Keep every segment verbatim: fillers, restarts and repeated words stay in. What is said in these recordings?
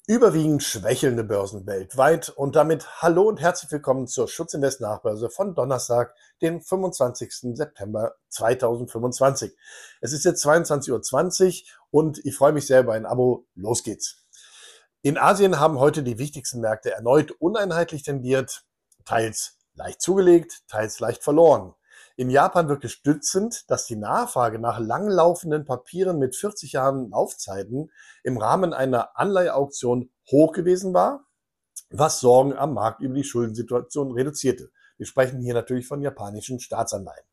Überwiegend schwächelnde Börsen weltweit und damit hallo und herzlich willkommen zur Schutzinvest Nachbörse von Donnerstag, den fünfundzwanzigsten September zweitausendfünfundzwanzig. Es ist jetzt zweiundzwanzig Uhr zwanzig und ich freue mich sehr über ein Abo. Los geht's. In Asien haben heute die wichtigsten Märkte erneut uneinheitlich tendiert, teils leicht zugelegt, teils leicht verloren. In Japan wirkt es stützend, dass die Nachfrage nach langlaufenden Papieren mit vierzig Jahren Laufzeiten im Rahmen einer Anleiheauktion hoch gewesen war, was Sorgen am Markt über die Schuldensituation reduzierte. Wir sprechen hier natürlich von japanischen Staatsanleihen.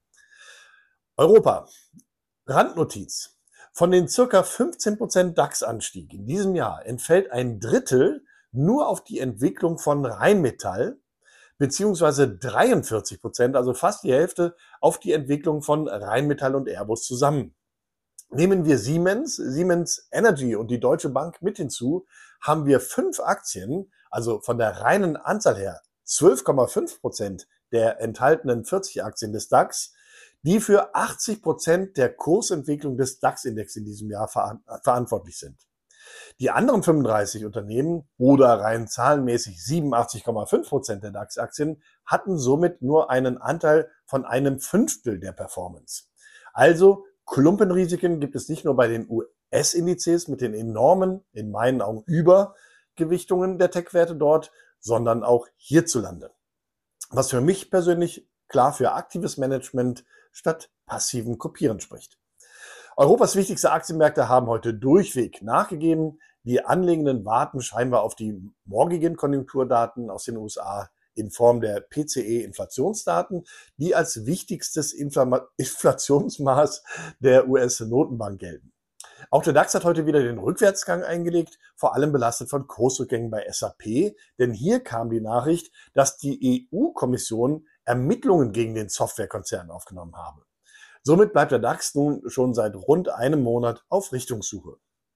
Europa. Randnotiz. Von den circa fünfzehn Prozent DAX-Anstieg in diesem Jahr entfällt ein Drittel nur auf die Entwicklung von Rheinmetall, beziehungsweise dreiundvierzig Prozent, also fast die Hälfte, auf die Entwicklung von Rheinmetall und Airbus zusammen. Nehmen wir Siemens, Siemens Energy und die Deutsche Bank mit hinzu, haben wir fünf Aktien, also von der reinen Anzahl her zwölf Komma fünf Prozent der enthaltenen vierzig Aktien des DAX, die für achtzig Prozent der Kursentwicklung des DAX-Index in diesem Jahr ver verantwortlich sind. Die anderen fünfunddreißig Unternehmen oder rein zahlenmäßig siebenundachtzig Komma fünf Prozent der DAX-Aktien hatten somit nur einen Anteil von einem Fünftel der Performance. Also Klumpenrisiken gibt es nicht nur bei den U S-Indizes mit den enormen, in meinen Augen Übergewichtungen der Tech-Werte dort, sondern auch hierzulande. Was für mich persönlich klar für aktives Management statt passiven Kopieren spricht. Europas wichtigste Aktienmärkte haben heute durchweg nachgegeben. Die Anlegenden warten scheinbar auf die morgigen Konjunkturdaten aus den U S A in Form der P C E-Inflationsdaten, die als wichtigstes Infl- Inflationsmaß der U S-Notenbank gelten. Auch der DAX hat heute wieder den Rückwärtsgang eingelegt, vor allem belastet von Kursrückgängen bei S A P, denn hier kam die Nachricht, dass die E U-Kommission Ermittlungen gegen den Softwarekonzern aufgenommen habe. Somit bleibt der DAX nun schon seit rund einem Monat auf Richtungssuche.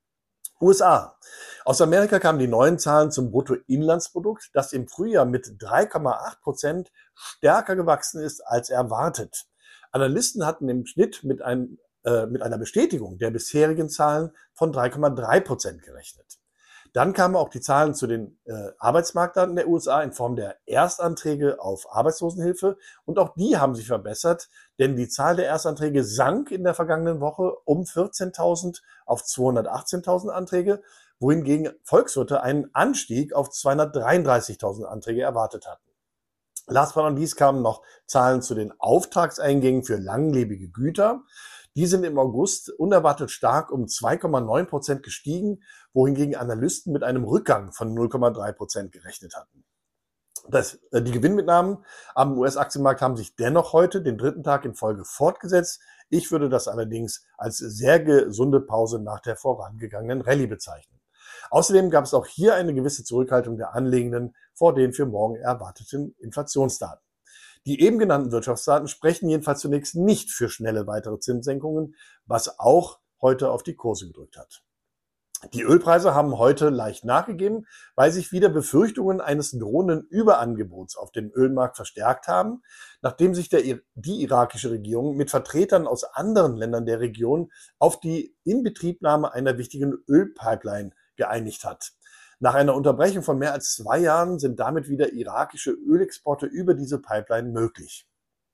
U S A. Aus Amerika kamen die neuen Zahlen zum Bruttoinlandsprodukt, das im Frühjahr mit drei Komma acht Prozent stärker gewachsen ist als erwartet. Analysten hatten im Schnitt mit, ein, äh, mit einer Bestätigung der bisherigen Zahlen von drei Komma drei Prozent gerechnet. Dann kamen auch die Zahlen zu den äh, Arbeitsmarktdaten der U S A in Form der Erstanträge auf Arbeitslosenhilfe. Und auch die haben sich verbessert, denn die Zahl der Erstanträge sank in der vergangenen Woche um vierzehntausend auf zweihundertachtzehntausend Anträge, wohingegen Volkswirte einen Anstieg auf zweihundertdreiunddreißigtausend Anträge erwartet hatten. Last but not least kamen noch Zahlen zu den Auftragseingängen für langlebige Güter. Die sind im August unerwartet stark um zwei Komma neun Prozent gestiegen, wohingegen Analysten mit einem Rückgang von null Komma drei Prozent gerechnet hatten. Das, die Gewinnmitnahmen am U S-Aktienmarkt haben sich dennoch heute, den dritten Tag in Folge, fortgesetzt. Ich würde das allerdings als sehr gesunde Pause nach der vorangegangenen Rallye bezeichnen. Außerdem gab es auch hier eine gewisse Zurückhaltung der Anlegenden vor den für morgen erwarteten Inflationsdaten. Die eben genannten Wirtschaftsdaten sprechen jedenfalls zunächst nicht für schnelle weitere Zinssenkungen, was auch heute auf die Kurse gedrückt hat. Die Ölpreise haben heute leicht nachgegeben, weil sich wieder Befürchtungen eines drohenden Überangebots auf dem Ölmarkt verstärkt haben, nachdem sich der, die irakische Regierung mit Vertretern aus anderen Ländern der Region auf die Inbetriebnahme einer wichtigen Ölpipeline geeinigt hat. Nach einer Unterbrechung von mehr als zwei Jahren sind damit wieder irakische Ölexporte über diese Pipeline möglich.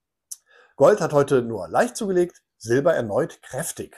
Gold hat heute nur leicht zugelegt, Silber erneut kräftig.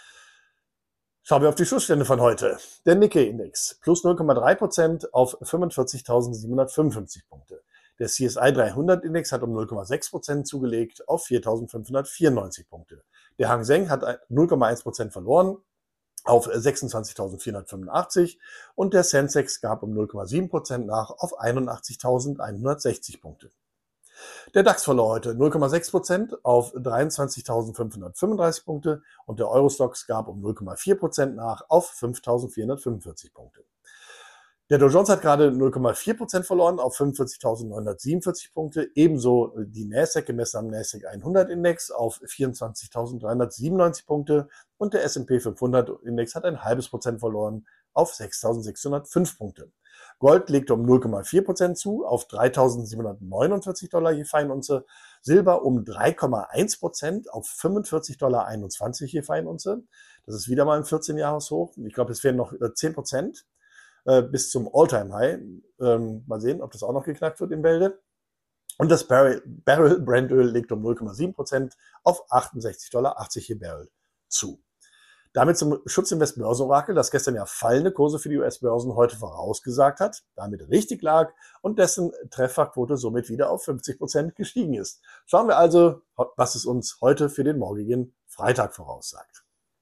Schauen wir auf die Schlussstände von heute. Der Nikkei-Index plus null Komma drei Prozent auf fünfundvierzigtausendsiebenhundertfünfundfünfzig Punkte. Der C S I dreihundert-Index hat um null Komma sechs Prozent zugelegt auf viertausendfünfhundertvierundneunzig Punkte. Der Hang Seng hat null Komma eins Prozent verloren auf sechsundzwanzigtausendvierhundertfünfundachtzig und der Sensex gab um null Komma sieben Prozent nach auf einundachtzigtausendeinhundertsechzig Punkte. Der DAX verlor heute null Komma sechs Prozent auf dreiundzwanzigtausendfünfhundertfünfunddreißig Punkte und der Eurostoxx gab um null Komma vier Prozent nach auf fünftausendvierhundertfünfundvierzig Punkte. Der Dow Jones hat gerade null Komma vier Prozent verloren auf fünfundvierzigtausendneunhundertsiebenundvierzig Punkte, ebenso die Nasdaq gemessen am Nasdaq hundert Index auf vierundzwanzigtausenddreihundertsiebenundneunzig Punkte und der S und P fünfhundert Index hat ein halbes Prozent verloren auf sechstausendsechshundertfünf Punkte. Gold legte um null Komma vier Prozent zu auf dreitausendsiebenhundertneunundvierzig Dollar je Feinunze, Silber um drei Komma eins Prozent auf fünfundvierzig Dollar einundzwanzig je Feinunze. Das ist wieder mal ein vierzehn-Jahres-Hoch. Ich glaube, es fehlen noch zehn Prozent. äh, bis zum All-Time-High. Ähm, mal sehen, ob das auch noch geknackt wird in Bälde. Und das Barrel, Barrel Brent-Öl legt um null Komma sieben Prozent auf achtundsechzig Dollar achtzig je Barrel zu. Damit zum Schutzinvest Börsenorakel, das gestern ja fallende Kurse für die U S-Börsen heute vorausgesagt hat, damit richtig lag und dessen Trefferquote somit wieder auf fünfzig Prozent gestiegen ist. Schauen wir also, was es uns heute für den morgigen Freitag voraussagt.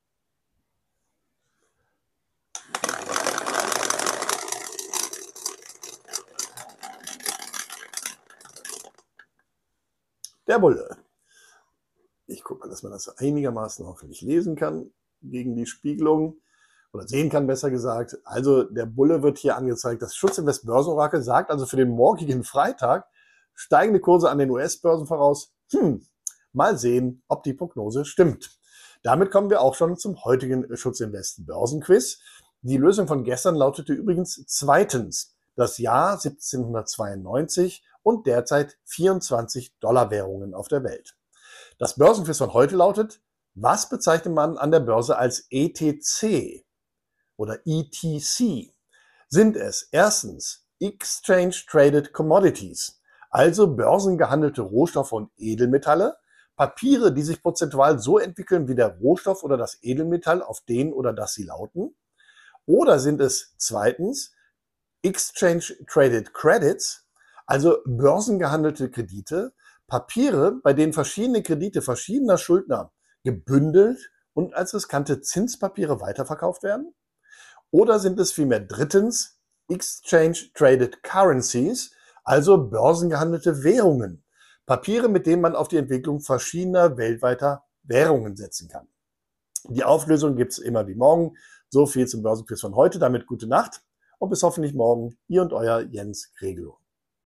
Der Bulle. Ich gucke mal, dass man das einigermaßen hoffentlich lesen kann gegen die Spiegelung oder sehen kann, besser gesagt. Also der Bulle wird hier angezeigt. Das Schutzinvest Börsenorakel sagt also für den morgigen Freitag steigende Kurse an den U S-Börsen voraus. Hm, mal sehen, ob die Prognose stimmt. Damit kommen wir auch schon zum heutigen Schutzinvest Börsenquiz. Die Lösung von gestern lautete übrigens zweitens. Das Jahr siebzehnhundertzweiundneunzig und derzeit vierundzwanzig Dollar-Währungen auf der Welt. Das Börsenquiz von heute lautet: Was bezeichnet man an der Börse als E T C oder E T C? Sind es erstens Exchange Traded Commodities, also börsengehandelte Rohstoffe und Edelmetalle, Papiere, die sich prozentual so entwickeln wie der Rohstoff oder das Edelmetall, auf den oder das sie lauten? Oder sind es zweitens Exchange Traded Credits, also börsengehandelte Kredite, Papiere, bei denen verschiedene Kredite verschiedener Schuldner gebündelt und als riskante Zinspapiere weiterverkauft werden? Oder sind es vielmehr drittens Exchange Traded Currencies, also börsengehandelte Währungen, Papiere, mit denen man auf die Entwicklung verschiedener weltweiter Währungen setzen kann? Die Auflösung gibt es immer wie morgen. So viel zum Börsenquiz von heute. Damit gute Nacht und bis hoffentlich morgen. Ihr und euer Jens Gregelow.